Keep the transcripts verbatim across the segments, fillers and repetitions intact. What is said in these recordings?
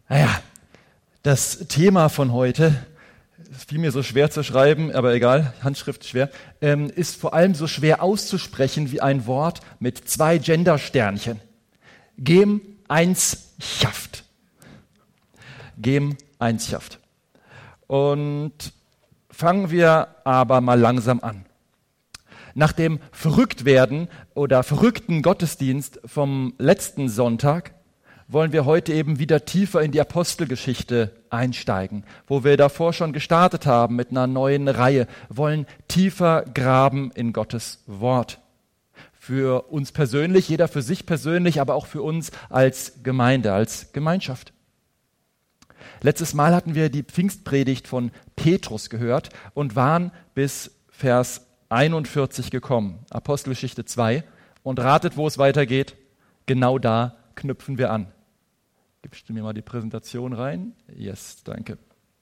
Naja, das Thema von heute, es fiel mir so schwer zu schreiben, aber egal, Handschrift schwer, ähm, ist vor allem so schwer auszusprechen wie ein Wort mit zwei Gendersternchen. Gemeinschaft. Gemeinschaft. Und fangen wir aber mal langsam an. Nach dem Verrücktwerden oder verrückten Gottesdienst vom letzten Sonntag wollen wir heute eben wieder tiefer in die Apostelgeschichte einsteigen, wo wir davor schon gestartet haben mit einer neuen Reihe, wollen tiefer graben in Gottes Wort. Für uns persönlich, jeder für sich persönlich, aber auch für uns als Gemeinde, als Gemeinschaft. Letztes Mal hatten wir die Pfingstpredigt von Petrus gehört und waren bis Vers einundvierzig gekommen, Apostelgeschichte zwei. Und ratet, wo es weitergeht? Genau da knüpfen wir an. Gibst du mir mal die Präsentation rein? Yes, danke.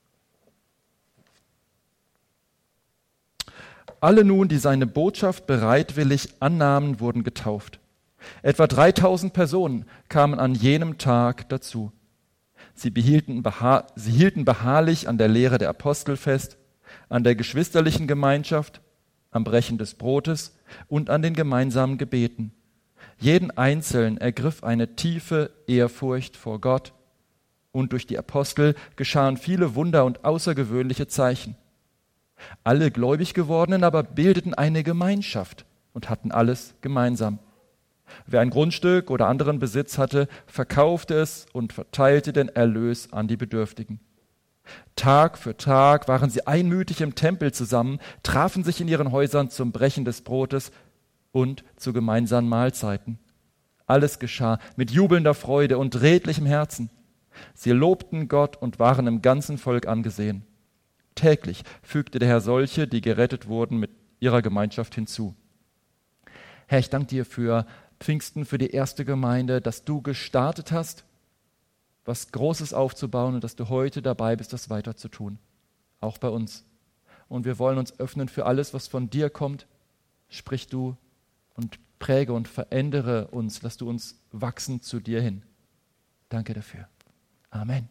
Alle nun, die seine Botschaft bereitwillig annahmen, wurden getauft. Etwa dreitausend Personen kamen an jenem Tag dazu. Sie, behielten beha- sie hielten beharrlich an der Lehre der Apostel fest, an der geschwisterlichen Gemeinschaft, am Brechen des Brotes und an den gemeinsamen Gebeten. Jeden Einzelnen ergriff eine tiefe Ehrfurcht vor Gott, und durch die Apostel geschahen viele Wunder und außergewöhnliche Zeichen. Alle gläubig gewordenen aber bildeten eine Gemeinschaft und hatten alles gemeinsam. Wer ein Grundstück oder anderen Besitz hatte, verkaufte es und verteilte den Erlös an die Bedürftigen. Tag für Tag waren sie einmütig im Tempel zusammen, trafen sich in ihren Häusern zum Brechen des Brotes und zu gemeinsamen Mahlzeiten. Alles geschah mit jubelnder Freude und redlichem Herzen. Sie lobten Gott und waren im ganzen Volk angesehen. Täglich fügte der Herr solche, die gerettet wurden, mit ihrer Gemeinschaft hinzu. Herr, ich danke dir für Pfingsten, für die erste Gemeinde, dass du gestartet hast, was Großes aufzubauen und dass du heute dabei bist, das weiter zu tun. Auch bei uns. Und wir wollen uns öffnen für alles, was von dir kommt. Sprich du und präge und verändere uns. Lass du uns wachsen zu dir hin. Danke dafür. Amen.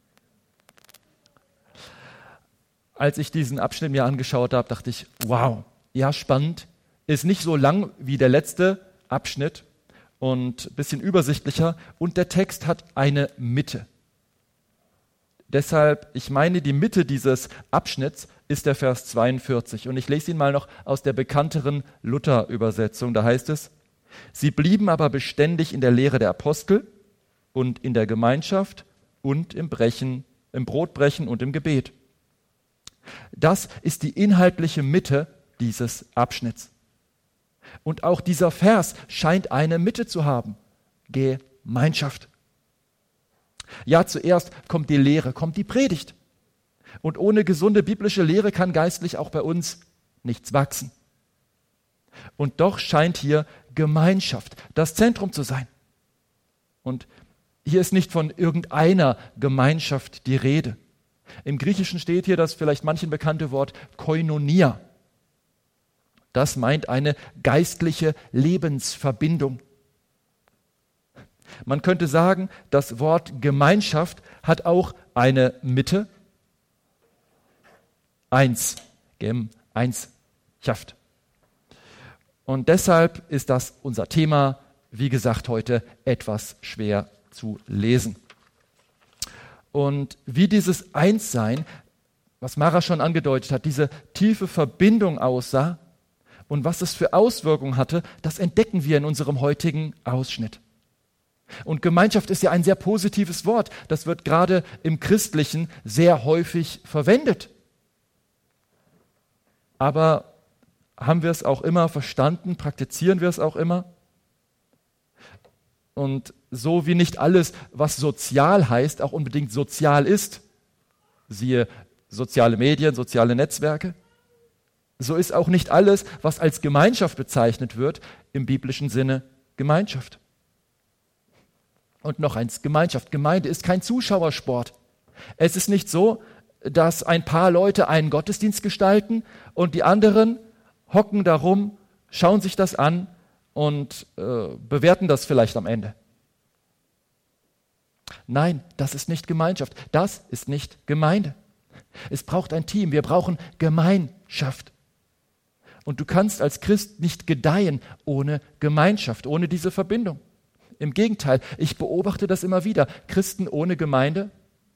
Als ich diesen Abschnitt mir angeschaut habe, dachte ich, wow, ja, spannend. Ist nicht so lang wie der letzte Abschnitt und ein bisschen übersichtlicher. Und der Text hat eine Mitte. Deshalb, ich meine, die Mitte dieses Abschnitts ist der Vers zweiundvierzig. Und ich lese ihn mal noch aus der bekannteren Luther-Übersetzung. Da heißt es, sie blieben aber beständig in der Lehre der Apostel und in der Gemeinschaft und im Brechen, im Brotbrechen und im Gebet. Das ist die inhaltliche Mitte dieses Abschnitts. Und auch dieser Vers scheint eine Mitte zu haben. Gemeinschaft. Ja, zuerst kommt die Lehre, kommt die Predigt. Und ohne gesunde biblische Lehre kann geistlich auch bei uns nichts wachsen. Und doch scheint hier Gemeinschaft das Zentrum zu sein. Und hier ist nicht von irgendeiner Gemeinschaft die Rede. Im Griechischen steht hier das vielleicht manchen bekannte Wort Koinonia. Das meint eine geistliche Lebensverbindung. Man könnte sagen, das Wort Gemeinschaft hat auch eine Mitte. Eins, Gem, Einschaft. Und deshalb ist das unser Thema, wie gesagt, heute etwas schwer zu lesen. Und wie dieses Einssein, was Mara schon angedeutet hat, diese tiefe Verbindung aussah und was es für Auswirkungen hatte, das entdecken wir in unserem heutigen Ausschnitt. Und Gemeinschaft ist ja ein sehr positives Wort. Das wird gerade im Christlichen sehr häufig verwendet. Aber haben wir es auch immer verstanden? Praktizieren wir es auch immer? Und so wie nicht alles, was sozial heißt, auch unbedingt sozial ist, siehe soziale Medien, soziale Netzwerke, so ist auch nicht alles, was als Gemeinschaft bezeichnet wird, im biblischen Sinne Gemeinschaft. Und noch eins, Gemeinschaft. Gemeinde ist kein Zuschauersport. Es ist nicht so, dass ein paar Leute einen Gottesdienst gestalten und die anderen hocken darum, schauen sich das an und äh, bewerten das vielleicht am Ende. Nein, das ist nicht Gemeinschaft. Das ist nicht Gemeinde. Es braucht ein Team. Wir brauchen Gemeinschaft. Und du kannst als Christ nicht gedeihen ohne Gemeinschaft, ohne diese Verbindung. Im Gegenteil, ich beobachte das immer wieder. Christen ohne Gemeinde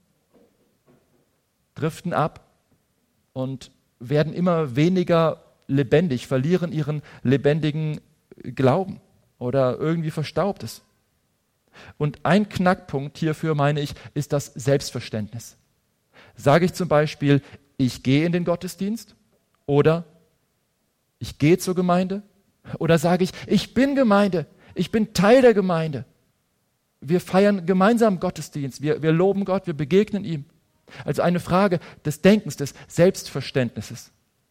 driften ab und werden immer weniger lebendig, verlieren ihren lebendigen Glauben oder irgendwie verstaubt es. Und ein Knackpunkt hierfür, meine ich, ist das Selbstverständnis. Sage ich zum Beispiel, ich gehe in den Gottesdienst oder ich gehe zur Gemeinde oder sage ich, ich bin Gemeinde, ich bin Teil der Gemeinde. Wir feiern gemeinsam Gottesdienst, wir, wir loben Gott, wir begegnen ihm. Also eine Frage des Denkens, des Selbstverständnisses.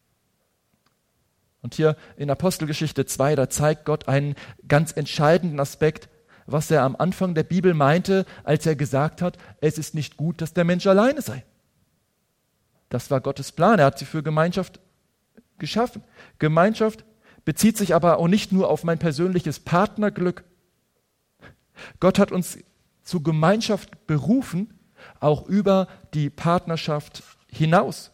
Und hier in Apostelgeschichte zwei, da zeigt Gott einen ganz entscheidenden Aspekt, was er am Anfang der Bibel meinte, als er gesagt hat, es ist nicht gut, dass der Mensch alleine sei. Das war Gottes Plan, er hat sie für Gemeinschaft geschaffen. Gemeinschaft bezieht sich aber auch nicht nur auf mein persönliches Partnerglück. Gott hat uns zu Gemeinschaft berufen, auch über die Partnerschaft hinaus.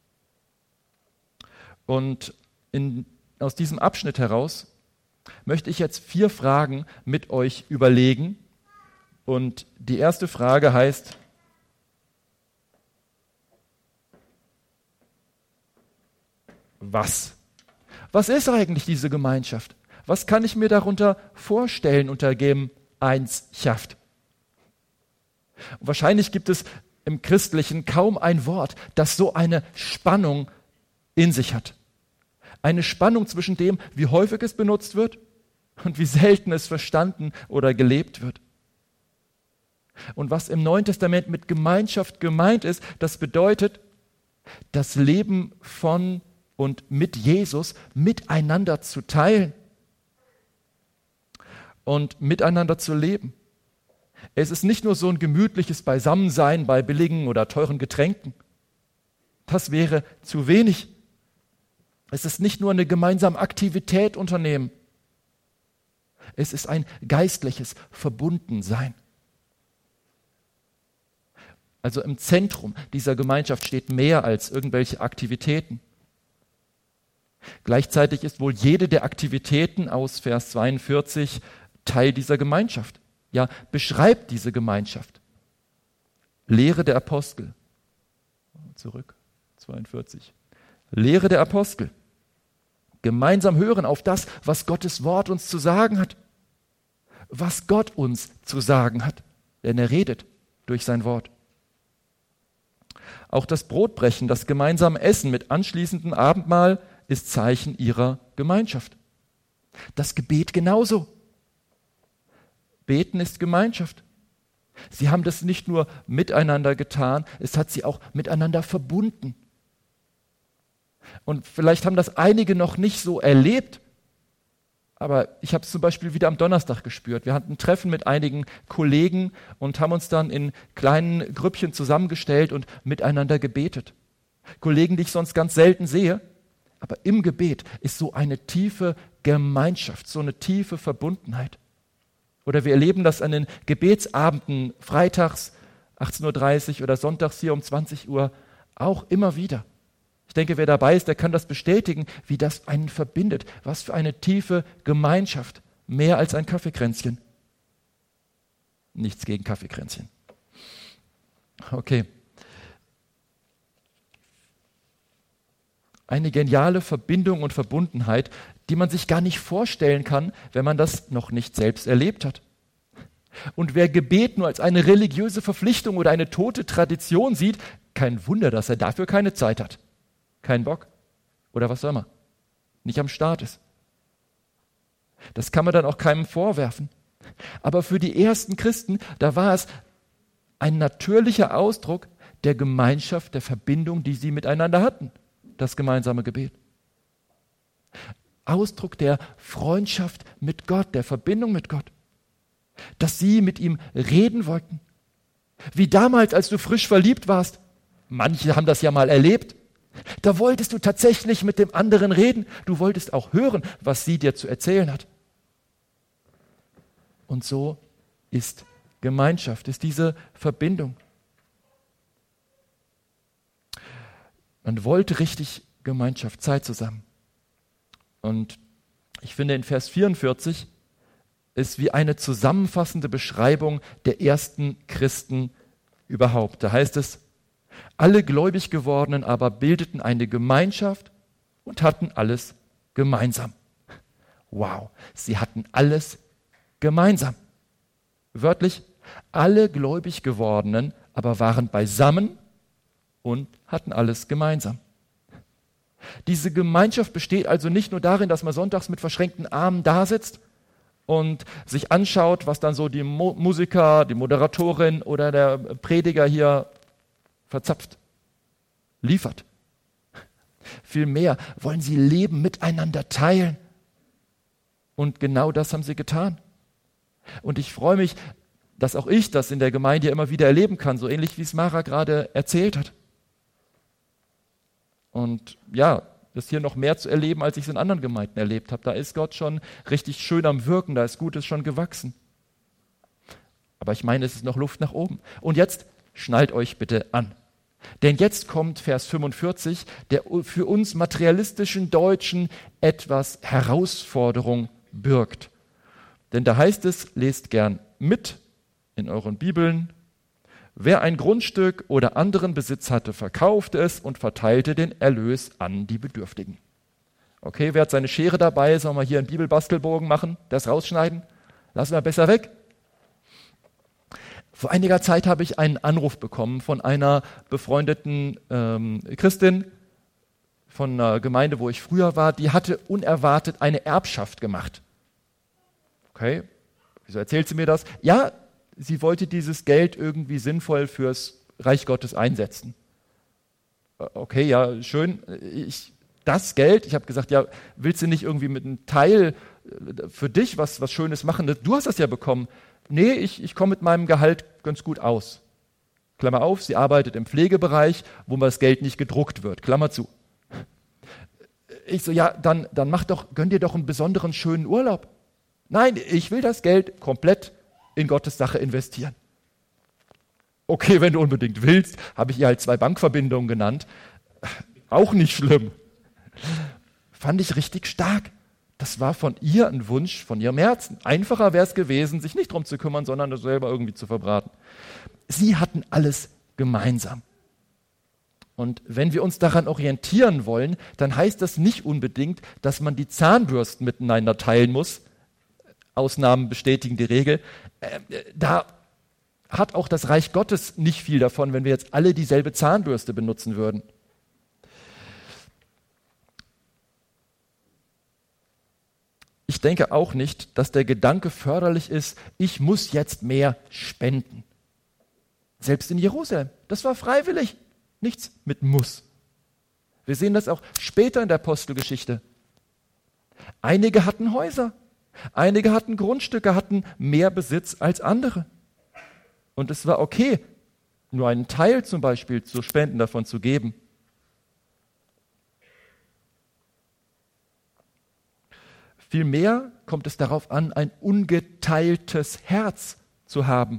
Und in, aus diesem Abschnitt heraus möchte ich jetzt vier Fragen mit euch überlegen. Und die erste Frage heißt, was? Was ist eigentlich diese Gemeinschaft? Was kann ich mir darunter vorstellen unter Gemeinschaft? Und wahrscheinlich gibt es im Christlichen kaum ein Wort, das so eine Spannung in sich hat. Eine Spannung zwischen dem, wie häufig es benutzt wird und wie selten es verstanden oder gelebt wird. Und was im Neuen Testament mit Gemeinschaft gemeint ist, das bedeutet, das Leben von und mit Jesus miteinander zu teilen und miteinander zu leben. Es ist nicht nur so ein gemütliches Beisammensein bei billigen oder teuren Getränken. Das wäre zu wenig. Es ist nicht nur eine gemeinsame Aktivität unternehmen. Es ist ein geistliches Verbundensein. Also im Zentrum dieser Gemeinschaft steht mehr als irgendwelche Aktivitäten. Gleichzeitig ist wohl jede der Aktivitäten aus Vers zweiundvierzig Teil dieser Gemeinschaft. Ja, beschreibt diese Gemeinschaft. Lehre der Apostel. Zurück, zweiundvierzig. Lehre der Apostel. Gemeinsam hören auf das, was Gottes Wort uns zu sagen hat. Was Gott uns zu sagen hat. Denn er redet durch sein Wort. Auch das Brotbrechen, das gemeinsame Essen mit anschließendem Abendmahl ist Zeichen ihrer Gemeinschaft. Das Gebet genauso. Beten ist Gemeinschaft. Sie haben das nicht nur miteinander getan, es hat sie auch miteinander verbunden. Und vielleicht haben das einige noch nicht so erlebt, aber ich habe es zum Beispiel wieder am Donnerstag gespürt. Wir hatten ein Treffen mit einigen Kollegen und haben uns dann in kleinen Grüppchen zusammengestellt und miteinander gebetet. Kollegen, die ich sonst ganz selten sehe, aber im Gebet ist so eine tiefe Gemeinschaft, so eine tiefe Verbundenheit. Oder wir erleben das an den Gebetsabenden, freitags achtzehn Uhr dreißig oder sonntags hier um zwanzig Uhr auch immer wieder. Ich denke, wer dabei ist, der kann das bestätigen, wie das einen verbindet. Was für eine tiefe Gemeinschaft, mehr als ein Kaffeekränzchen. Nichts gegen Kaffeekränzchen. Okay. Eine geniale Verbindung und Verbundenheit, die man sich gar nicht vorstellen kann, wenn man das noch nicht selbst erlebt hat. Und wer Gebet nur als eine religiöse Verpflichtung oder eine tote Tradition sieht, kein Wunder, dass er dafür keine Zeit hat. Kein Bock oder was auch immer. Nicht am Start ist. Das kann man dann auch keinem vorwerfen. Aber für die ersten Christen, da war es ein natürlicher Ausdruck der Gemeinschaft, der Verbindung, die sie miteinander hatten. Das gemeinsame Gebet. Ausdruck der Freundschaft mit Gott, der Verbindung mit Gott. Dass sie mit ihm reden wollten. Wie damals, als du frisch verliebt warst. Manche haben das ja mal erlebt. Da wolltest du tatsächlich mit dem anderen reden. Du wolltest auch hören, was sie dir zu erzählen hat. Und so ist Gemeinschaft, ist diese Verbindung. Man wollte richtig Gemeinschaft, Zeit zusammen. Und ich finde, in Vers vierundvierzig ist wie eine zusammenfassende Beschreibung der ersten Christen überhaupt. Da heißt es, alle gläubig gewordenen aber bildeten eine Gemeinschaft und hatten alles gemeinsam. Wow, sie hatten alles gemeinsam. Wörtlich, alle gläubig gewordenen aber waren beisammen und hatten alles gemeinsam. Diese Gemeinschaft besteht also nicht nur darin, dass man sonntags mit verschränkten Armen dasitzt und sich anschaut, was dann so die Mo- Musiker, die Moderatorin oder der Prediger hier verzapft, liefert. Vielmehr wollen sie Leben miteinander teilen. Und genau das haben sie getan. Und ich freue mich, dass auch ich das in der Gemeinde immer wieder erleben kann, so ähnlich wie es Mara gerade erzählt hat. Und ja, das hier noch mehr zu erleben, als ich es in anderen Gemeinden erlebt habe. Da ist Gott schon richtig schön am Wirken, da ist Gutes schon gewachsen. Aber ich meine, es ist noch Luft nach oben. Und jetzt schnallt euch bitte an. Denn jetzt kommt Vers fünfundvierzig, der für uns materialistischen Deutschen etwas Herausforderung birgt. Denn da heißt es, lest gern mit in euren Bibeln, wer ein Grundstück oder anderen Besitz hatte, verkaufte es und verteilte den Erlös an die Bedürftigen. Okay, wer hat seine Schere dabei? Sollen wir hier einen Bibelbastelbogen machen, das rausschneiden? Lassen wir besser weg. Vor einiger Zeit habe ich einen Anruf bekommen von einer befreundeten ähm, Christin von einer Gemeinde, wo ich früher war, die hatte unerwartet eine Erbschaft gemacht. Okay, wieso erzählt sie mir das? Ja, sie wollte dieses Geld irgendwie sinnvoll fürs Reich Gottes einsetzen. Okay, ja, schön. Ich, das Geld, ich habe gesagt, ja, willst du nicht irgendwie mit einem Teil für dich was, was Schönes machen? Du hast das ja bekommen. Nee, ich, ich komme mit meinem Gehalt ganz gut aus. Klammer auf, sie arbeitet im Pflegebereich, wo das Geld nicht gedruckt wird. Klammer zu. Ich so, ja, dann, dann mach doch, gönn dir doch einen besonderen schönen Urlaub. Nein, ich will das Geld komplett in Gottes Sache investieren. Okay, wenn du unbedingt willst, habe ich ihr halt zwei Bankverbindungen genannt. Auch nicht schlimm. Fand ich richtig stark. Das war von ihr ein Wunsch, von ihrem Herzen. Einfacher wäre es gewesen, sich nicht drum zu kümmern, sondern das selber irgendwie zu verbraten. Sie hatten alles gemeinsam. Und wenn wir uns daran orientieren wollen, dann heißt das nicht unbedingt, dass man die Zahnbürsten miteinander teilen muss. Ausnahmen bestätigen die Regel. Äh, da hat auch das Reich Gottes nicht viel davon, wenn wir jetzt alle dieselbe Zahnbürste benutzen würden. Ich denke auch nicht, dass der Gedanke förderlich ist, ich muss jetzt mehr spenden. Selbst in Jerusalem, das war freiwillig, nichts mit muss. Wir sehen das auch später in der Apostelgeschichte. Einige hatten Häuser, einige hatten Grundstücke, hatten mehr Besitz als andere. Und es war okay, nur einen Teil zum Beispiel zu spenden, davon zu geben. Vielmehr kommt es darauf an, ein ungeteiltes Herz zu haben.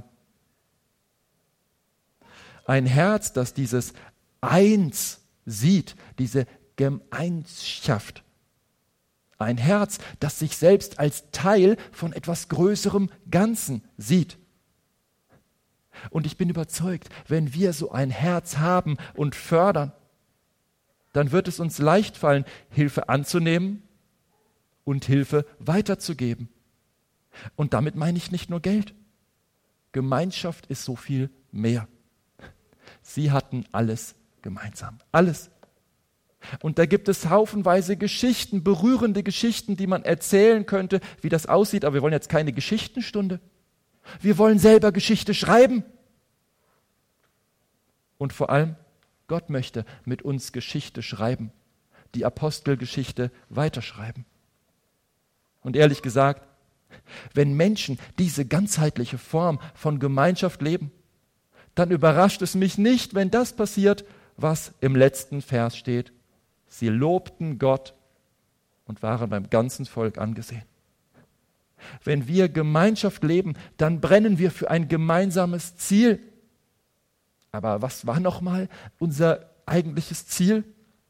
Ein Herz, das dieses Eins sieht, diese Gemeinschaft. Ein Herz, das sich selbst als Teil von etwas größerem Ganzen sieht. Und ich bin überzeugt, wenn wir so ein Herz haben und fördern, dann wird es uns leicht fallen, Hilfe anzunehmen und Hilfe weiterzugeben. Und damit meine ich nicht nur Geld. Gemeinschaft ist so viel mehr. Sie hatten alles gemeinsam. Alles. Und da gibt es haufenweise Geschichten, berührende Geschichten, die man erzählen könnte, wie das aussieht. Aber wir wollen jetzt keine Geschichtenstunde. Wir wollen selber Geschichte schreiben. Und vor allem, Gott möchte mit uns Geschichte schreiben. Die Apostelgeschichte weiterschreiben. Und ehrlich gesagt, wenn Menschen diese ganzheitliche Form von Gemeinschaft leben, dann überrascht es mich nicht, wenn das passiert, was im letzten Vers steht. Sie lobten Gott und waren beim ganzen Volk angesehen. Wenn wir Gemeinschaft leben, dann brennen wir für ein gemeinsames Ziel. Aber was war nochmal unser eigentliches Ziel?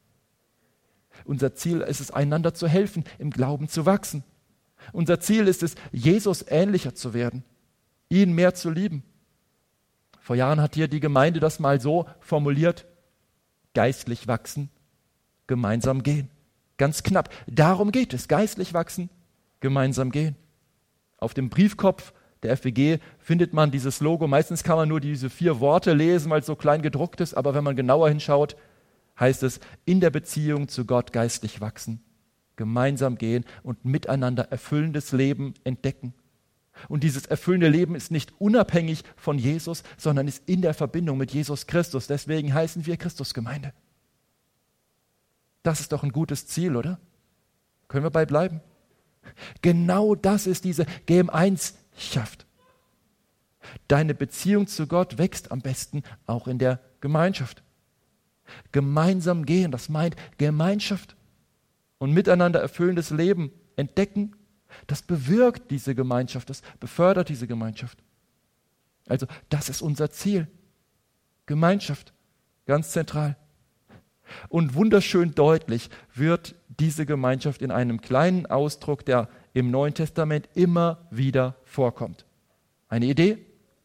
Unser Ziel ist es, einander zu helfen, im Glauben zu wachsen. Unser Ziel ist es, Jesus ähnlicher zu werden, ihn mehr zu lieben. Vor Jahren hat hier die Gemeinde das mal so formuliert: geistlich wachsen, gemeinsam gehen. Ganz knapp. Darum geht es. Geistlich wachsen, gemeinsam gehen. Auf dem Briefkopf der F W G findet man dieses Logo. Meistens kann man nur diese vier Worte lesen, weil es so klein gedruckt ist. Aber wenn man genauer hinschaut, heißt es: in der Beziehung zu Gott geistlich wachsen, gemeinsam gehen und miteinander erfüllendes Leben entdecken. Und dieses erfüllende Leben ist nicht unabhängig von Jesus, sondern ist in der Verbindung mit Jesus Christus. Deswegen heißen wir Christusgemeinde. Das ist doch ein gutes Ziel, oder? Können wir bei bleiben? Genau das ist diese G M eins-Schaft. Deine Beziehung zu Gott wächst am besten auch in der Gemeinschaft. Gemeinsam gehen, das meint Gemeinschaft und miteinander erfüllendes Leben entdecken. Das bewirkt diese Gemeinschaft, das befördert diese Gemeinschaft. Also das ist unser Ziel. Gemeinschaft, ganz zentral. Und wunderschön deutlich wird diese Gemeinschaft in einem kleinen Ausdruck, der im Neuen Testament immer wieder vorkommt. Eine Idee?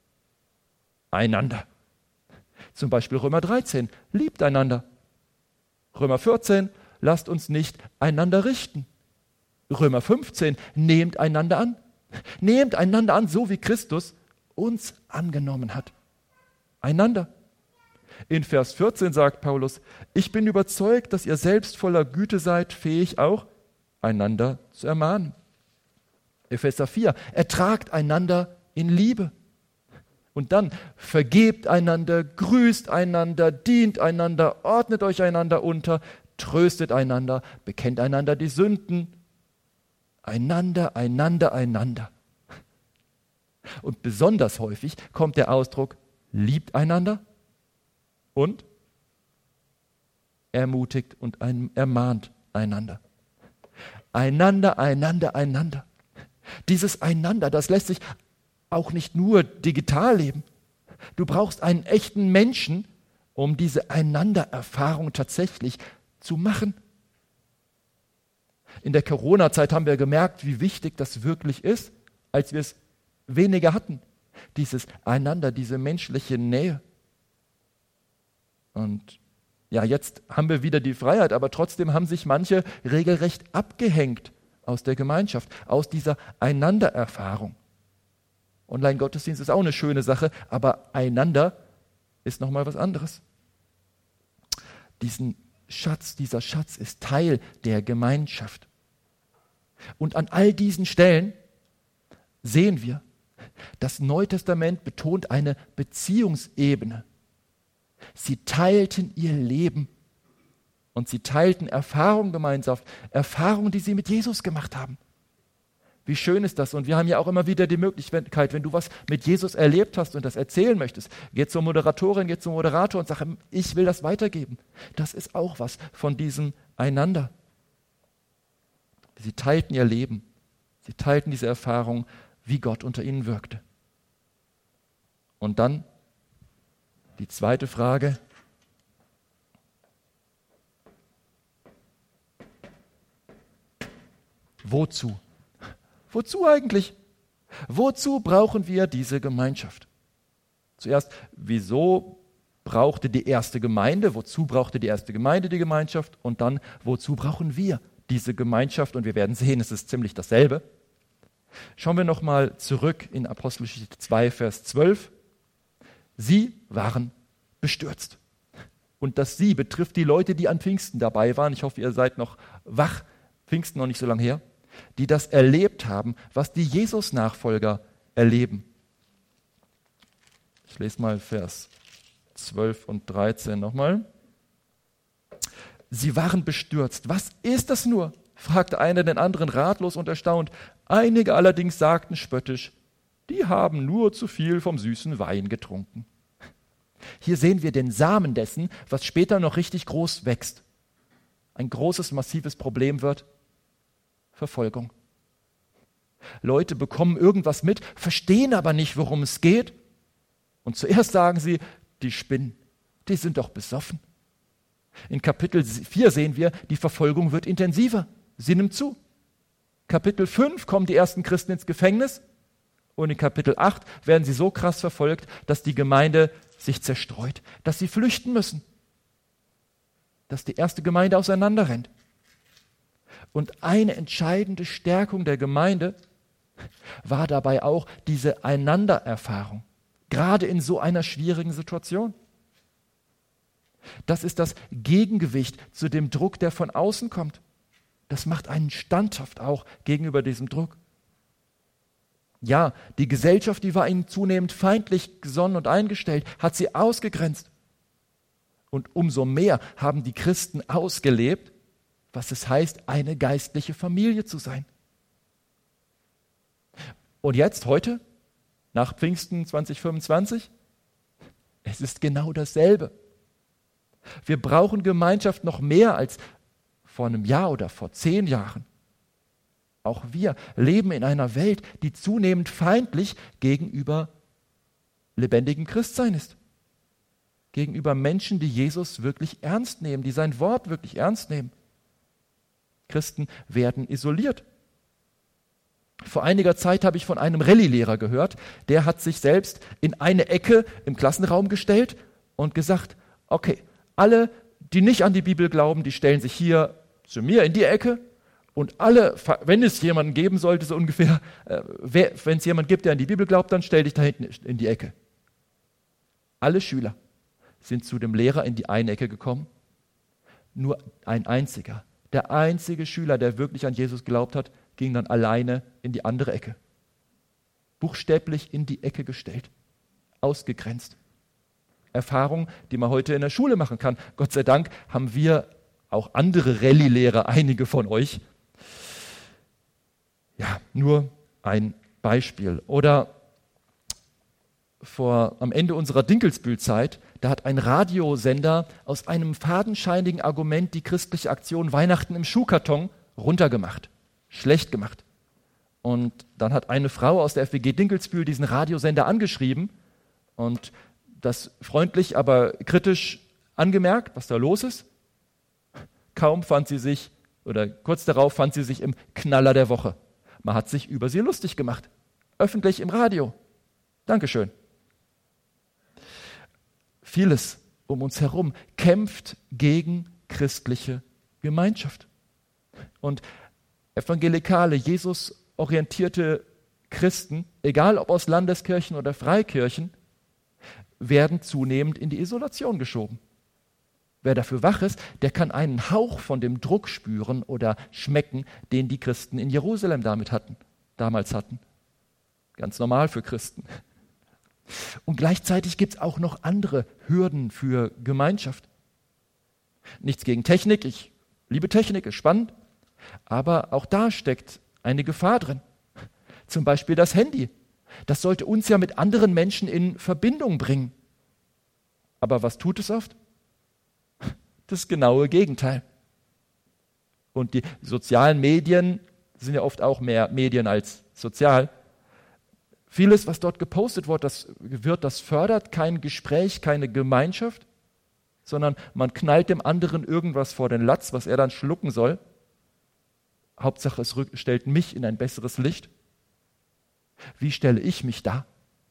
Einander. Zum Beispiel Römer dreizehn, liebt einander. Römer vierzehn, lasst uns nicht einander richten. Römer fünfzehn, nehmt einander an. Nehmt einander an, so wie Christus uns angenommen hat. Einander. In Vers vierzehn sagt Paulus: Ich bin überzeugt, dass ihr selbst voller Güte seid, fähig auch, einander zu ermahnen. Epheser vier, ertragt einander in Liebe. Und dann vergebt einander, grüßt einander, dient einander, ordnet euch einander unter, tröstet einander, bekennt einander die Sünden. Einander, einander, einander. Und besonders häufig kommt der Ausdruck liebt einander und ermutigt und ermahnt einander. Einander, einander, einander. Dieses Einander, das lässt sich auch nicht nur digital leben. Du brauchst einen echten Menschen, um diese Einander-Erfahrung tatsächlich zu machen. In der Corona-Zeit haben wir gemerkt, wie wichtig das wirklich ist, als wir es weniger hatten. Dieses Einander, diese menschliche Nähe. Und ja, jetzt haben wir wieder die Freiheit, aber trotzdem haben sich manche regelrecht abgehängt aus der Gemeinschaft, aus dieser Einander-Erfahrung. Online-Gottesdienst ist auch eine schöne Sache, aber einander ist nochmal was anderes. Diesen Schatz, dieser Schatz ist Teil der Gemeinschaft. Und an all diesen Stellen sehen wir, das Neue Testament betont eine Beziehungsebene. Sie teilten ihr Leben und sie teilten Erfahrungen gemeinsam, Erfahrungen, die sie mit Jesus gemacht haben. Wie schön ist das? Und wir haben ja auch immer wieder die Möglichkeit, wenn du was mit Jesus erlebt hast und das erzählen möchtest, geh zur Moderatorin, geh zum Moderator und sag, ich will das weitergeben. Das ist auch was von diesem Einander. Sie teilten ihr Leben. Sie teilten diese Erfahrung, wie Gott unter ihnen wirkte. Und dann die zweite Frage. Wozu? Wozu eigentlich? Wozu brauchen wir diese Gemeinschaft? Zuerst, wieso brauchte die erste Gemeinde, wozu brauchte die erste Gemeinde die Gemeinschaft? Und dann, wozu brauchen wir diese Gemeinschaft? Und wir werden sehen, es ist ziemlich dasselbe. Schauen wir nochmal zurück in Apostelgeschichte zwei, Vers zwölf. Sie waren bestürzt. Und das Sie betrifft die Leute, die an Pfingsten dabei waren. Ich hoffe, ihr seid noch wach. Pfingsten noch nicht so lange her. Die das erlebt haben, was die Jesus-Nachfolger erleben. Ich lese mal Vers zwölf und dreizehn nochmal. Sie waren bestürzt. Was ist das nur? Fragte einer den anderen ratlos und erstaunt. Einige allerdings sagten spöttisch, die haben nur zu viel vom süßen Wein getrunken. Hier sehen wir den Samen dessen, was später noch richtig groß wächst. Ein großes, massives Problem wird Verfolgung. Leute bekommen irgendwas mit, verstehen aber nicht, worum es geht. Und zuerst sagen sie, die spinnen, die sind doch besoffen. In Kapitel vier sehen wir, die Verfolgung wird intensiver, sie nimmt zu. Kapitel fünf kommen die ersten Christen ins Gefängnis und in Kapitel acht werden sie so krass verfolgt, dass die Gemeinde sich zerstreut, dass sie flüchten müssen, dass die erste Gemeinde auseinanderrennt. Und eine entscheidende Stärkung der Gemeinde war dabei auch diese Einandererfahrung, gerade in so einer schwierigen Situation. Das ist das Gegengewicht zu dem Druck, der von außen kommt. Das macht einen standhaft auch gegenüber diesem Druck. Ja, die Gesellschaft, die war ihnen zunehmend feindlich gesonnen und eingestellt, hat sie ausgegrenzt. Und umso mehr haben die Christen ausgelebt, was es heißt, eine geistliche Familie zu sein. Und jetzt, heute, nach Pfingsten zwanzig fünfundzwanzig, es ist genau dasselbe. Wir brauchen Gemeinschaft noch mehr als vor einem Jahr oder vor zehn Jahren. Auch wir leben in einer Welt, die zunehmend feindlich gegenüber lebendigem Christsein ist. Gegenüber Menschen, die Jesus wirklich ernst nehmen, die sein Wort wirklich ernst nehmen. Christen werden isoliert. Vor einiger Zeit habe ich von einem Rallye-Lehrer gehört, der hat sich selbst in eine Ecke im Klassenraum gestellt und gesagt, okay, alle, die nicht an die Bibel glauben, die stellen sich hier zu mir in die Ecke und alle, wenn es jemanden geben sollte, so ungefähr, äh, wenn es jemanden gibt, der an die Bibel glaubt, dann stell dich da hinten in die Ecke. Alle Schüler sind zu dem Lehrer in die eine Ecke gekommen. Nur ein einziger, der einzige Schüler, der wirklich an Jesus geglaubt hat, ging dann alleine in die andere Ecke. Buchstäblich in die Ecke gestellt, ausgegrenzt. Erfahrung, die man heute in der Schule machen kann. Gott sei Dank haben wir auch andere Rallye-Lehrer, einige von euch. Ja, nur ein Beispiel. Oder vor, am Ende unserer Dinkelsbühl-Zeit, da hat ein Radiosender aus einem fadenscheinigen Argument die christliche Aktion Weihnachten im Schuhkarton runtergemacht, schlecht gemacht. Und dann hat eine Frau aus der F W G Dinkelsbühl diesen Radiosender angeschrieben und das freundlich, aber kritisch angemerkt, was da los ist. Kaum fand sie sich, oder kurz darauf fand sie sich im Knaller der Woche. Man hat sich über sie lustig gemacht. Öffentlich im Radio. Dankeschön. Vieles um uns herum kämpft gegen christliche Gemeinschaft. Und evangelikale, Jesus-orientierte Christen, egal ob aus Landeskirchen oder Freikirchen, werden zunehmend in die Isolation geschoben. Wer dafür wach ist, der kann einen Hauch von dem Druck spüren oder schmecken, den die Christen in Jerusalem damit hatten, damals hatten. Ganz normal für Christen. Und gleichzeitig gibt es auch noch andere Hürden für Gemeinschaft. Nichts gegen Technik, ich liebe Technik, ist spannend, aber auch da steckt eine Gefahr drin. Zum Beispiel das Handy. Das sollte uns ja mit anderen Menschen in Verbindung bringen. Aber was tut es oft? Das genaue Gegenteil. Und die sozialen Medien sind ja oft auch mehr Medien als sozial. Vieles, was dort gepostet wird, das, wird, das fördert kein Gespräch, keine Gemeinschaft, sondern man knallt dem anderen irgendwas vor den Latz, was er dann schlucken soll. Hauptsache, es stellt mich in ein besseres Licht. Wie stelle ich mich da?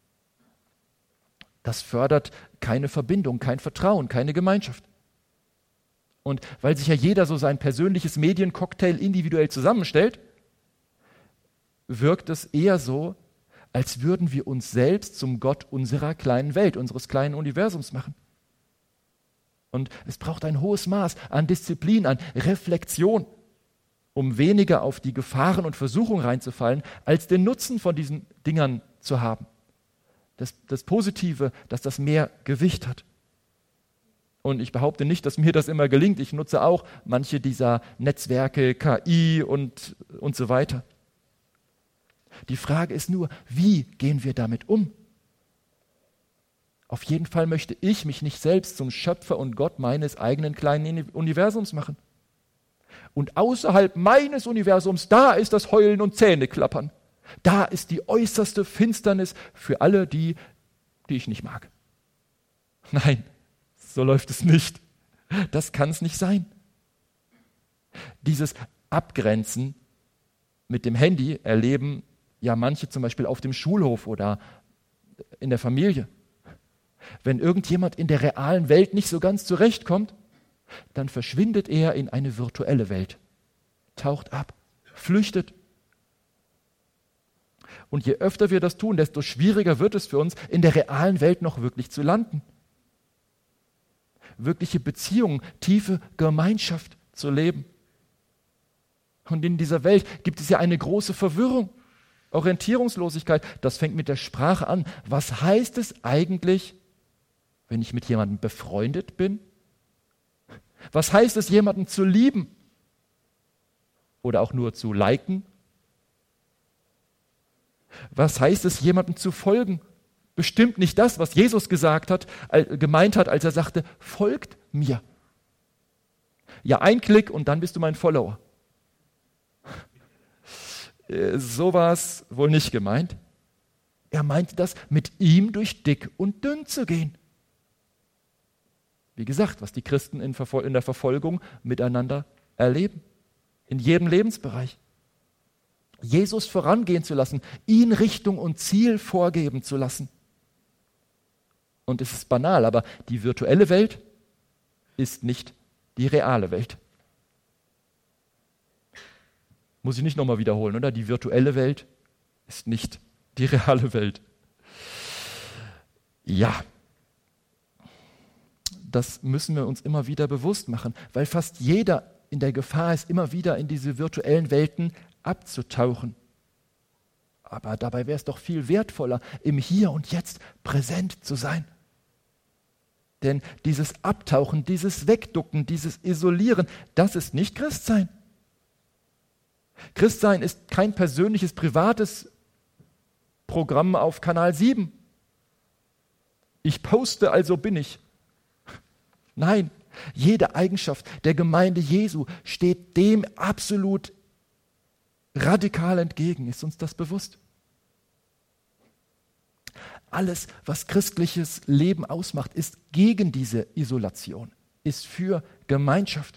Das fördert keine Verbindung, kein Vertrauen, keine Gemeinschaft. Und weil sich ja jeder so sein persönliches Mediencocktail individuell zusammenstellt, wirkt es eher so, als würden wir uns selbst zum Gott unserer kleinen Welt, unseres kleinen Universums machen. Und es braucht ein hohes Maß an Disziplin, an Reflexion, um weniger auf die Gefahren und Versuchungen reinzufallen, als den Nutzen von diesen Dingern zu haben. Das, das Positive, dass das mehr Gewicht hat. Und ich behaupte nicht, dass mir das immer gelingt. Ich nutze auch manche dieser Netzwerke, K I und, und so weiter. Die Frage ist nur, wie gehen wir damit um? Auf jeden Fall möchte ich mich nicht selbst zum Schöpfer und Gott meines eigenen kleinen Universums machen. Und außerhalb meines Universums, da ist das Heulen und Zähneklappern. Da ist die äußerste Finsternis für alle die, die ich nicht mag. Nein, so läuft es nicht. Das kann es nicht sein. Dieses Abgrenzen mit dem Handy erleben ja manche zum Beispiel auf dem Schulhof oder in der Familie. Wenn irgendjemand in der realen Welt nicht so ganz zurechtkommt, dann verschwindet er in eine virtuelle Welt, taucht ab, flüchtet. Und je öfter wir das tun, desto schwieriger wird es für uns, in der realen Welt noch wirklich zu landen. Wirkliche Beziehungen, tiefe Gemeinschaft zu leben. Und in dieser Welt gibt es ja eine große Verwirrung, Orientierungslosigkeit. Das fängt mit der Sprache an. Was heißt es eigentlich, wenn ich mit jemandem befreundet bin? Was heißt es, jemanden zu lieben? Oder auch nur zu liken? Was heißt es, jemandem zu folgen? Bestimmt nicht das, was Jesus gesagt hat, gemeint hat, als er sagte, folgt mir. Ja, ein Klick und dann bist du mein Follower. So war es wohl nicht gemeint. Er meinte das, mit ihm durch dick und dünn zu gehen. Wie gesagt, was die Christen in, Verfol- in der Verfolgung miteinander erleben. In jedem Lebensbereich. Jesus vorangehen zu lassen, ihn Richtung und Ziel vorgeben zu lassen. Und es ist banal, aber die virtuelle Welt ist nicht die reale Welt. Muss ich nicht nochmal wiederholen, oder? Die virtuelle Welt ist nicht die reale Welt. Ja, das müssen wir uns immer wieder bewusst machen, weil fast jeder in der Gefahr ist, immer wieder in diese virtuellen Welten abzutauchen. Aber dabei wäre es doch viel wertvoller, im Hier und Jetzt präsent zu sein. Denn dieses Abtauchen, dieses Wegducken, dieses Isolieren, das ist nicht Christsein. Christsein ist kein persönliches, privates Programm auf Kanal sieben. Ich poste, also bin ich. Nein, jede Eigenschaft der Gemeinde Jesu steht dem absolut radikal entgegen. Ist uns das bewusst? Alles, was christliches Leben ausmacht, ist gegen diese Isolation, ist für Gemeinschaft.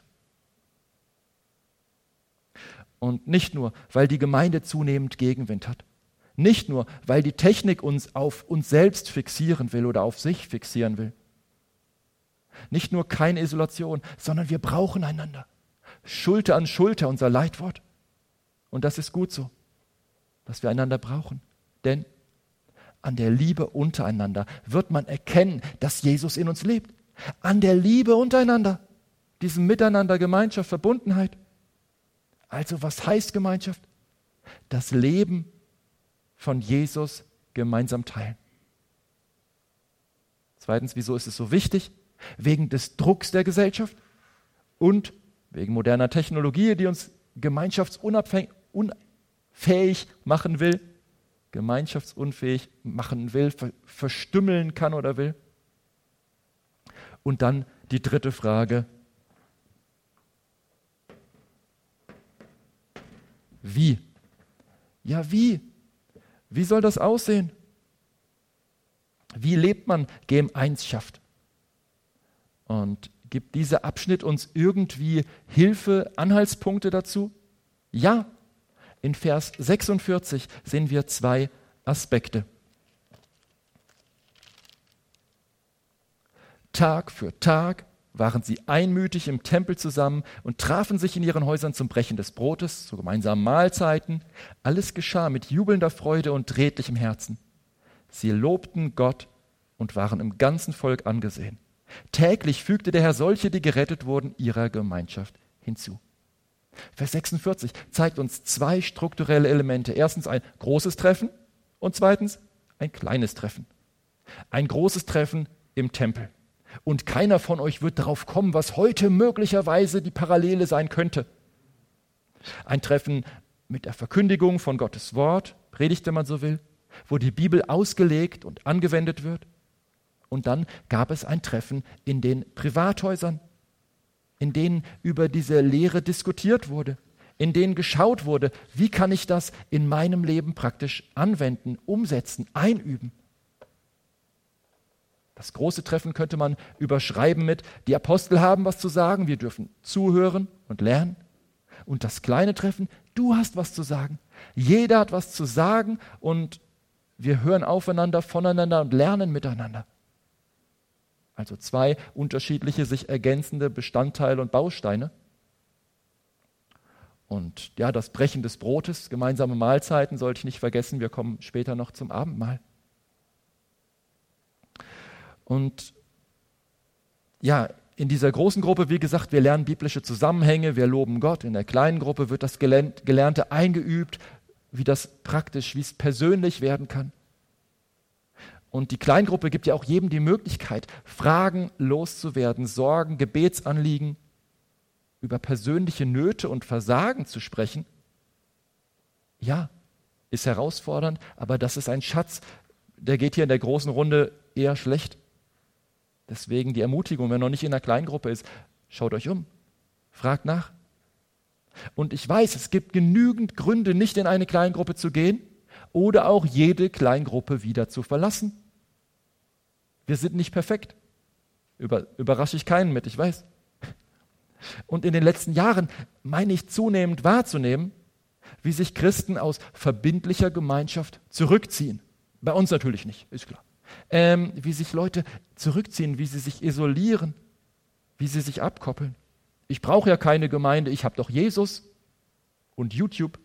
Und nicht nur, weil die Gemeinde zunehmend Gegenwind hat. Nicht nur, weil die Technik uns auf uns selbst fixieren will oder auf sich fixieren will. Nicht nur keine Isolation, sondern wir brauchen einander. Schulter an Schulter, unser Leitwort. Und das ist gut so, dass wir einander brauchen. Denn an der Liebe untereinander wird man erkennen, dass Jesus in uns lebt. An der Liebe untereinander, diesem Miteinander, Gemeinschaft, Verbundenheit. Also was heißt Gemeinschaft? Das Leben von Jesus gemeinsam teilen. Zweitens, wieso ist es so wichtig? Wegen des Drucks der Gesellschaft und wegen moderner Technologie, die uns gemeinschaftsunfähig machen will, gemeinschaftsunfähig machen will, ver- verstümmeln kann oder will. Und dann die dritte Frage, wie? Ja, wie? Wie soll das aussehen? Wie lebt man Gemeinschaft? Und gibt dieser Abschnitt uns irgendwie Hilfe, Anhaltspunkte dazu? Ja, in Vers sechsundvierzig sehen wir zwei Aspekte. Tag für Tag waren sie einmütig im Tempel zusammen und trafen sich in ihren Häusern zum Brechen des Brotes, zu gemeinsamen Mahlzeiten. Alles geschah mit jubelnder Freude und redlichem Herzen. Sie lobten Gott und waren im ganzen Volk angesehen. Täglich fügte der Herr solche, die gerettet wurden, ihrer Gemeinschaft hinzu. Vers sechsundvierzig zeigt uns zwei strukturelle Elemente. Erstens ein großes Treffen und zweitens ein kleines Treffen. Ein großes Treffen im Tempel. Und keiner von euch wird darauf kommen, was heute möglicherweise die Parallele sein könnte. Ein Treffen mit der Verkündigung von Gottes Wort, Predigt, wenn man so will, wo die Bibel ausgelegt und angewendet wird. Und dann gab es ein Treffen in den Privathäusern, in denen über diese Lehre diskutiert wurde, in denen geschaut wurde, wie kann ich das in meinem Leben praktisch anwenden, umsetzen, einüben. Das große Treffen könnte man überschreiben mit, die Apostel haben was zu sagen, wir dürfen zuhören und lernen. Und das kleine Treffen, du hast was zu sagen. Jeder hat was zu sagen und wir hören aufeinander, voneinander und lernen miteinander. Also zwei unterschiedliche, sich ergänzende Bestandteile und Bausteine. Und ja, das Brechen des Brotes, gemeinsame Mahlzeiten sollte ich nicht vergessen, wir kommen später noch zum Abendmahl. Und ja, in dieser großen Gruppe, wie gesagt, wir lernen biblische Zusammenhänge, wir loben Gott. In der kleinen Gruppe wird das Gelernte eingeübt, wie das praktisch, wie es persönlich werden kann. Und die Kleingruppe gibt ja auch jedem die Möglichkeit, Fragen loszuwerden, Sorgen, Gebetsanliegen, über persönliche Nöte und Versagen zu sprechen. Ja, ist herausfordernd, aber das ist ein Schatz, der geht hier in der großen Runde eher schlecht. Deswegen die Ermutigung, wer noch nicht in der Kleingruppe ist, schaut euch um, fragt nach. Und ich weiß, es gibt genügend Gründe, nicht in eine Kleingruppe zu gehen oder auch jede Kleingruppe wieder zu verlassen. Wir sind nicht perfekt. Über, überrasche ich keinen mit, ich weiß. Und in den letzten Jahren meine ich zunehmend wahrzunehmen, wie sich Christen aus verbindlicher Gemeinschaft zurückziehen. Bei uns natürlich nicht, ist klar. Ähm, wie sich Leute zurückziehen, wie sie sich isolieren, wie sie sich abkoppeln. Ich brauche ja keine Gemeinde, ich habe doch Jesus und YouTube.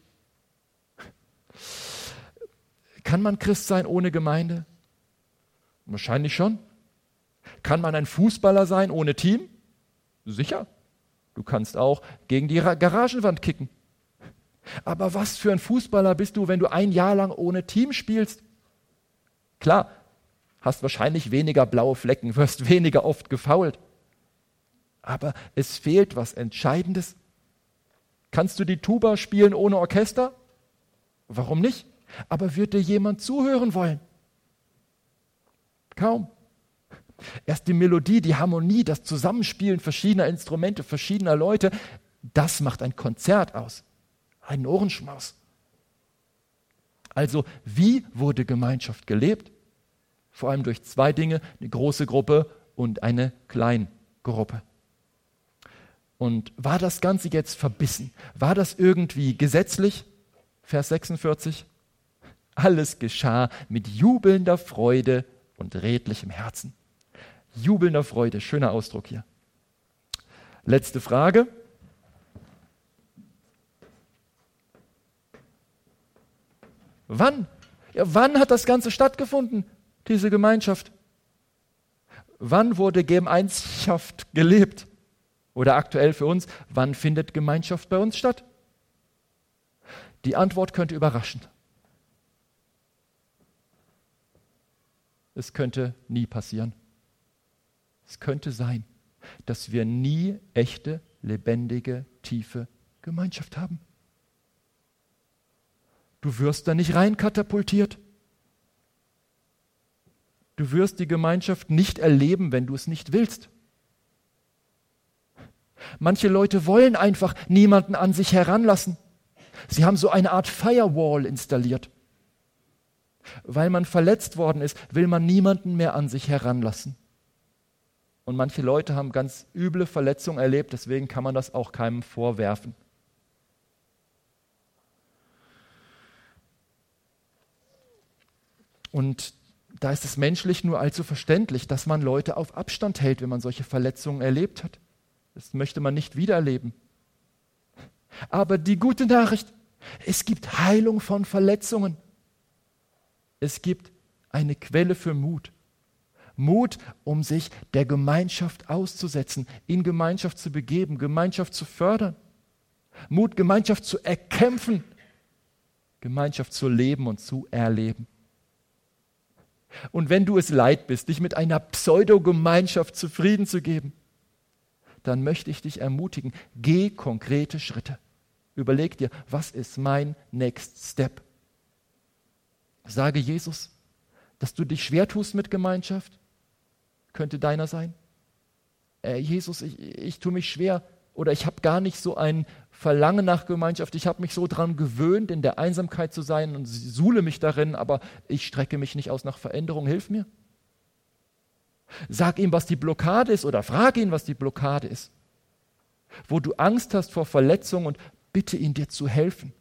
Kann man Christ sein ohne Gemeinde? Wahrscheinlich schon. Kann man ein Fußballer sein ohne Team? Sicher. Du kannst auch gegen die Garagenwand kicken. Aber was für ein Fußballer bist du, wenn du ein Jahr lang ohne Team spielst? Klar, hast wahrscheinlich weniger blaue Flecken, wirst weniger oft gefoult. Aber es fehlt was Entscheidendes. Kannst du die Tuba spielen ohne Orchester? Warum nicht? Aber wird dir jemand zuhören wollen? Kaum. Erst die Melodie, die Harmonie, das Zusammenspielen verschiedener Instrumente, verschiedener Leute, das macht ein Konzert aus. Ein Ohrenschmaus. Also, wie wurde Gemeinschaft gelebt? Vor allem durch zwei Dinge, eine große Gruppe und eine Kleingruppe. Und war das Ganze jetzt verbissen? War das irgendwie gesetzlich? Vers sechsundvierzig. Alles geschah mit jubelnder Freude und redlichem Herzen. Jubelnder Freude, schöner Ausdruck hier. Letzte Frage. Wann? Ja, wann hat das Ganze stattgefunden, diese Gemeinschaft? Wann wurde Gemeinschaft gelebt? Oder aktuell für uns, wann findet Gemeinschaft bei uns statt? Die Antwort könnte überraschen. Es könnte nie passieren. Es könnte sein, dass wir nie echte, lebendige, tiefe Gemeinschaft haben. Du wirst da nicht rein katapultiert. Du wirst die Gemeinschaft nicht erleben, wenn du es nicht willst. Manche Leute wollen einfach niemanden an sich heranlassen. Sie haben so eine Art Firewall installiert. Weil man verletzt worden ist, will man niemanden mehr an sich heranlassen. Und manche Leute haben ganz üble Verletzungen erlebt, deswegen kann man das auch keinem vorwerfen. Und da ist es menschlich nur allzu verständlich, dass man Leute auf Abstand hält, wenn man solche Verletzungen erlebt hat. Das möchte man nicht wiedererleben. Aber die gute Nachricht, es gibt Heilung von Verletzungen. Es gibt eine Quelle für Mut. Mut, um sich der Gemeinschaft auszusetzen, in Gemeinschaft zu begeben, Gemeinschaft zu fördern. Mut, Gemeinschaft zu erkämpfen, Gemeinschaft zu leben und zu erleben. Und wenn du es leid bist, dich mit einer Pseudo-Gemeinschaft zufrieden zu geben, dann möchte ich dich ermutigen, geh konkrete Schritte. Überleg dir, was ist mein Next Step? Sage Jesus, dass du dich schwer tust mit Gemeinschaft, könnte deiner sein. Äh, Jesus, ich, ich tue mich schwer, oder ich habe gar nicht so ein Verlangen nach Gemeinschaft, ich habe mich so dran gewöhnt, in der Einsamkeit zu sein und suhle mich darin, aber ich strecke mich nicht aus nach Veränderung, hilf mir. Sag ihm, was die Blockade ist oder frage ihn, was die Blockade ist. Wo du Angst hast vor Verletzung und bitte ihn, dir zu helfen.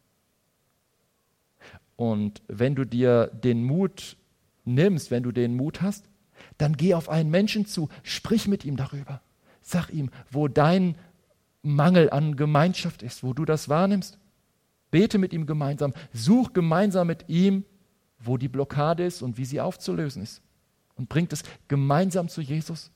Und wenn du dir den Mut nimmst, wenn du den Mut hast, dann geh auf einen Menschen zu, sprich mit ihm darüber. Sag ihm, wo dein Mangel an Gemeinschaft ist, wo du das wahrnimmst. Bete mit ihm gemeinsam, such gemeinsam mit ihm, wo die Blockade ist und wie sie aufzulösen ist. Und bringt es gemeinsam zu Jesus.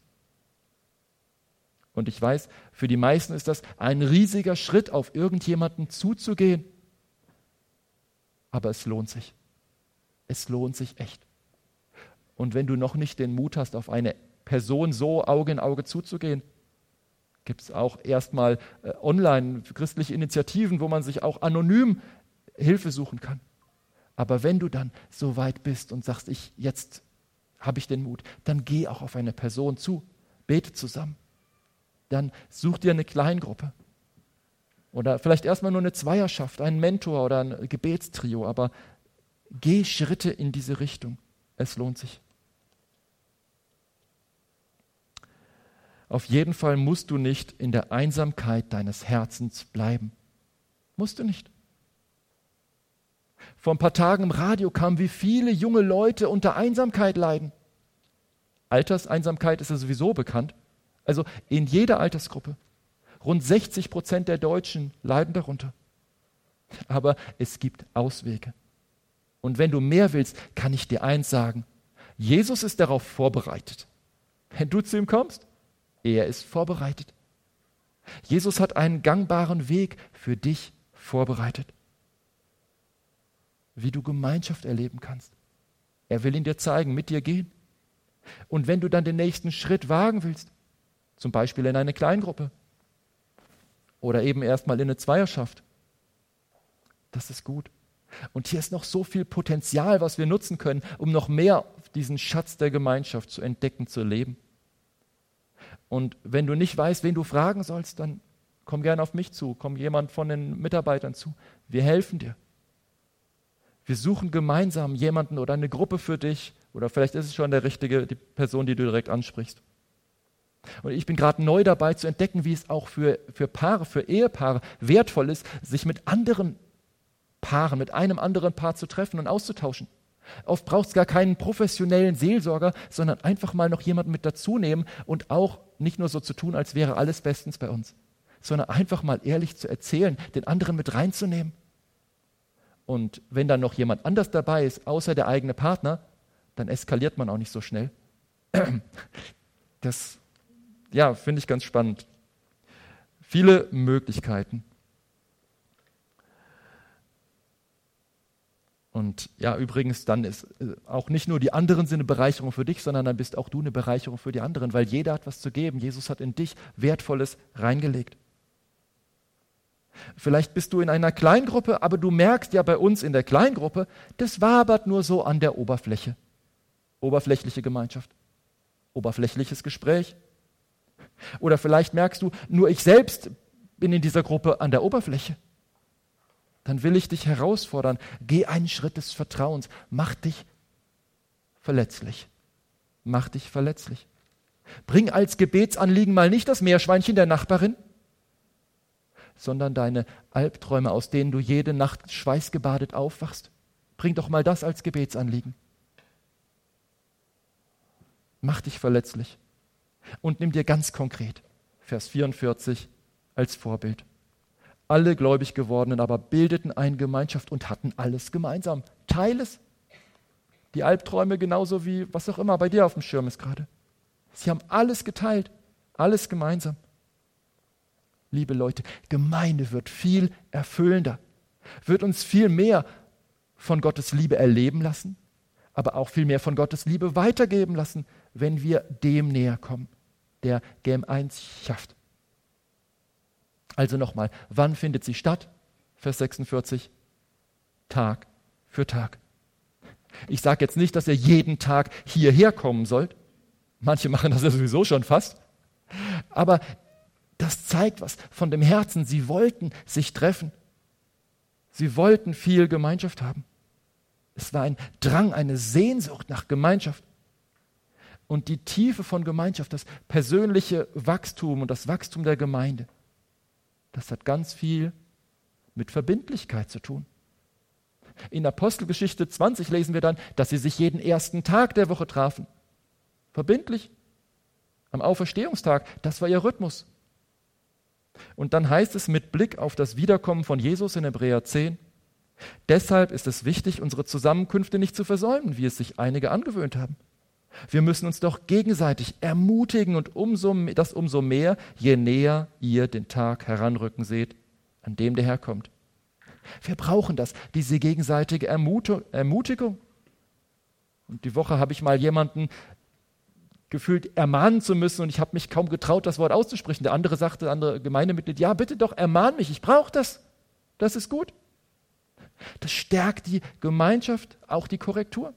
Und ich weiß, für die meisten ist das ein riesiger Schritt, auf irgendjemanden zuzugehen. Aber es lohnt sich. Es lohnt sich echt. Und wenn du noch nicht den Mut hast, auf eine Person so Auge in Auge zuzugehen, gibt es auch erstmal äh, online christliche Initiativen, wo man sich auch anonym Hilfe suchen kann. Aber wenn du dann so weit bist und sagst, ich jetzt habe ich den Mut, dann geh auch auf eine Person zu, bete zusammen. Dann such dir eine Kleingruppe. Oder vielleicht erstmal nur eine Zweierschaft, einen Mentor oder ein Gebetstrio, aber geh Schritte in diese Richtung. Es lohnt sich. Auf jeden Fall musst du nicht in der Einsamkeit deines Herzens bleiben. Musst du nicht. Vor ein paar Tagen im Radio kam, wie viele junge Leute unter Einsamkeit leiden. Alterseinsamkeit ist ja sowieso bekannt. Also in jeder Altersgruppe. Rund sechzig Prozent der Deutschen leiden darunter. Aber es gibt Auswege. Und wenn du mehr willst, kann ich dir eins sagen. Jesus ist darauf vorbereitet. Wenn du zu ihm kommst, er ist vorbereitet. Jesus hat einen gangbaren Weg für dich vorbereitet. Wie du Gemeinschaft erleben kannst. Er will ihn dir zeigen, mit dir gehen. Und wenn du dann den nächsten Schritt wagen willst, zum Beispiel in eine Kleingruppe oder eben erstmal in eine Zweierschaft, das ist gut. Und hier ist noch so viel Potenzial, was wir nutzen können, um noch mehr diesen Schatz der Gemeinschaft zu entdecken, zu leben. Und wenn du nicht weißt, wen du fragen sollst, dann komm gerne auf mich zu, komm jemand von den Mitarbeitern zu. Wir helfen dir. Wir suchen gemeinsam jemanden oder eine Gruppe für dich oder vielleicht ist es schon der richtige, die Person, die du direkt ansprichst. Und ich bin gerade neu dabei zu entdecken, wie es auch für, für Paare, für Ehepaare wertvoll ist, sich mit anderen Paaren, mit einem anderen Paar zu treffen und auszutauschen. Oft braucht es gar keinen professionellen Seelsorger, sondern einfach mal noch jemanden mit dazu nehmen und auch nicht nur so zu tun, als wäre alles bestens bei uns, sondern einfach mal ehrlich zu erzählen, den anderen mit reinzunehmen. Und wenn dann noch jemand anders dabei ist, außer der eigene Partner, dann eskaliert man auch nicht so schnell. Das, ja, finde ich ganz spannend. Viele Möglichkeiten. Und ja, übrigens, dann ist auch nicht nur die anderen sind eine Bereicherung für dich, sondern dann bist auch du eine Bereicherung für die anderen, weil jeder hat was zu geben. Jesus hat in dich Wertvolles reingelegt. Vielleicht bist du in einer Kleingruppe, aber du merkst ja bei uns in der Kleingruppe, das wabert nur so an der Oberfläche. Oberflächliche Gemeinschaft, oberflächliches Gespräch. Oder vielleicht merkst du, nur ich selbst bin in dieser Gruppe an der Oberfläche. Dann will ich dich herausfordern, geh einen Schritt des Vertrauens, mach dich verletzlich. Mach dich verletzlich. Bring als Gebetsanliegen mal nicht das Meerschweinchen der Nachbarin, sondern deine Albträume, aus denen du jede Nacht schweißgebadet aufwachst. Bring doch mal das als Gebetsanliegen. Mach dich verletzlich. Und nimm dir ganz konkret Vers vierundvierzig als Vorbild. Alle gläubig gewordenen aber bildeten eine Gemeinschaft und hatten alles gemeinsam. Teil es. Die Albträume genauso wie was auch immer bei dir auf dem Schirm ist gerade. Sie haben alles geteilt, alles gemeinsam. Liebe Leute, Gemeinde wird viel erfüllender, wird uns viel mehr von Gottes Liebe erleben lassen, aber auch viel mehr von Gottes Liebe weitergeben lassen, wenn wir dem näher kommen, der Gemeinschaft. Also nochmal, wann findet sie statt? Vers sechsundvierzig, Tag für Tag. Ich sage jetzt nicht, dass ihr jeden Tag hierher kommen sollt. Manche machen das ja sowieso schon fast. Aber Das zeigt was von dem Herzen. Sie wollten sich treffen. Sie wollten viel Gemeinschaft haben. Es war ein Drang, eine Sehnsucht nach Gemeinschaft. Und die Tiefe von Gemeinschaft, das persönliche Wachstum und das Wachstum der Gemeinde, das hat ganz viel mit Verbindlichkeit zu tun. In Apostelgeschichte zwanzig lesen wir dann, dass sie sich jeden ersten Tag der Woche trafen. Verbindlich. Am Auferstehungstag, das war ihr Rhythmus. Und dann heißt es mit Blick auf das Wiederkommen von Jesus in Hebräer zehn, deshalb ist es wichtig, unsere Zusammenkünfte nicht zu versäumen, wie es sich einige angewöhnt haben. Wir müssen uns doch gegenseitig ermutigen und umso, das umso mehr, je näher ihr den Tag heranrücken seht, an dem der Herr kommt. Wir brauchen das, diese gegenseitige Ermutigung. Und die Woche habe ich mal jemanden gefühlt ermahnen zu müssen und ich habe mich kaum getraut, das Wort auszusprechen. Der andere sagte, der andere Gemeindemitglied, ja bitte doch, ermahn mich, ich brauche das. Das ist gut. Das stärkt die Gemeinschaft, auch die Korrektur.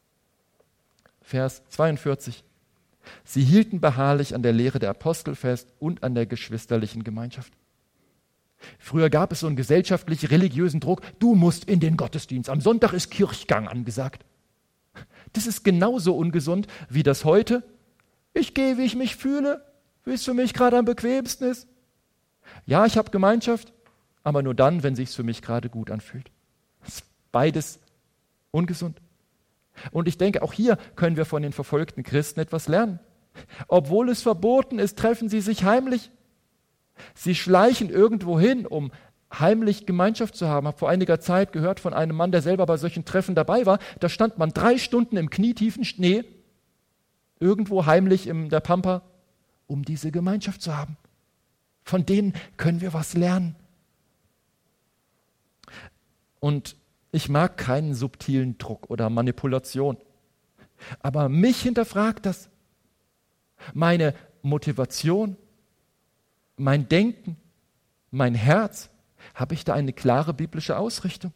Vers zweiundvierzig. Sie hielten beharrlich an der Lehre der Apostel fest und an der geschwisterlichen Gemeinschaft. Früher gab es so einen gesellschaftlich-religiösen Druck, du musst in den Gottesdienst, am Sonntag ist Kirchgang angesagt. Das ist genauso ungesund wie das heute. Ich gehe, wie ich mich fühle, wie es für mich gerade am bequemsten ist. Ja, ich habe Gemeinschaft, aber nur dann, wenn es sich für mich gerade gut anfühlt. Das ist beides ungesund. Und ich denke, auch hier können wir von den verfolgten Christen etwas lernen. Obwohl es verboten ist, treffen sie sich heimlich. Sie schleichen irgendwo hin, um heimlich Gemeinschaft zu haben. Ich habe vor einiger Zeit gehört von einem Mann, der selber bei solchen Treffen dabei war. Da stand man drei Stunden im knietiefen Schnee, irgendwo heimlich in der Pampa, um diese Gemeinschaft zu haben. Von denen können wir was lernen. Und ich mag keinen subtilen Druck oder Manipulation. Aber mich hinterfragt das. Meine Motivation, mein Denken, mein Herz, habe ich da eine klare biblische Ausrichtung?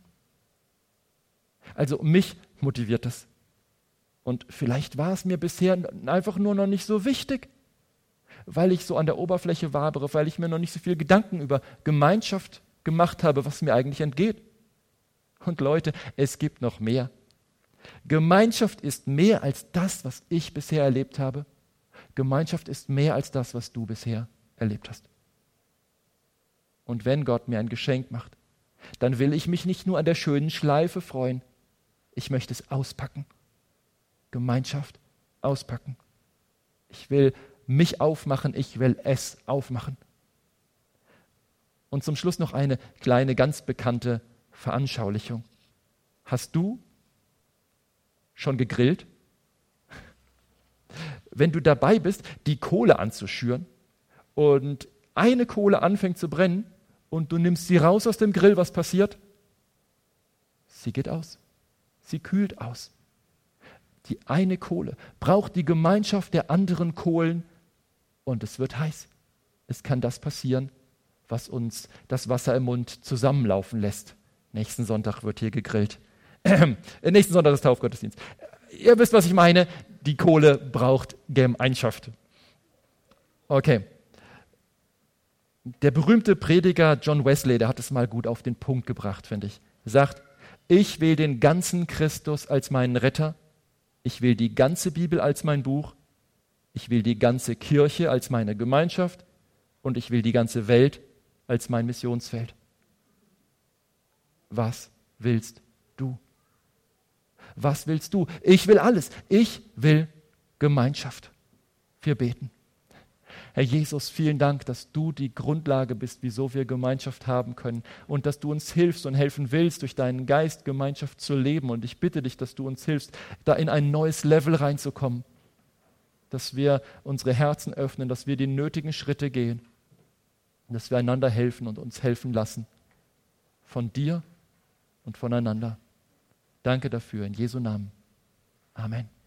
Also mich motiviert das. Und vielleicht war es mir bisher einfach nur noch nicht so wichtig, weil ich so an der Oberfläche wabere, weil ich mir noch nicht so viel Gedanken über Gemeinschaft gemacht habe, was mir eigentlich entgeht. Und Leute, es gibt noch mehr. Gemeinschaft ist mehr als das, was ich bisher erlebt habe. Gemeinschaft ist mehr als das, was du bisher erlebt hast. Und wenn Gott mir ein Geschenk macht, dann will ich mich nicht nur an der schönen Schleife freuen. Ich möchte es auspacken. Gemeinschaft auspacken. Ich will mich aufmachen, ich will es aufmachen. Und zum Schluss noch eine kleine, ganz bekannte Veranschaulichung. Hast du schon gegrillt? Wenn du dabei bist, die Kohle anzuschüren und eine Kohle anfängt zu brennen und du nimmst sie raus aus dem Grill, was passiert? Sie geht aus. Sie kühlt aus. Die eine Kohle braucht die Gemeinschaft der anderen Kohlen und es wird heiß. Es kann das passieren, was uns das Wasser im Mund zusammenlaufen lässt. Nächsten Sonntag wird hier gegrillt. Äh, nächsten Sonntag ist Taufgottesdienst. Ihr wisst, was ich meine. Die Kohle braucht Gemeinschaft. Okay. Der berühmte Prediger John Wesley, der hat es mal gut auf den Punkt gebracht, finde ich. Er sagt, ich will den ganzen Christus als meinen Retter. Ich will die ganze Bibel als mein Buch. Ich will die ganze Kirche als meine Gemeinschaft. Und ich will die ganze Welt als mein Missionsfeld. Was willst du? Was willst du? Ich will alles. Ich will Gemeinschaft. Wir beten. Herr Jesus, vielen Dank, dass du die Grundlage bist, wieso wir Gemeinschaft haben können und dass du uns hilfst und helfen willst, durch deinen Geist Gemeinschaft zu leben. Und ich bitte dich, dass du uns hilfst, da in ein neues Level reinzukommen, dass wir unsere Herzen öffnen, dass wir die nötigen Schritte gehen, dass wir einander helfen und uns helfen lassen von dir und voneinander. Danke dafür, in Jesu Namen. Amen.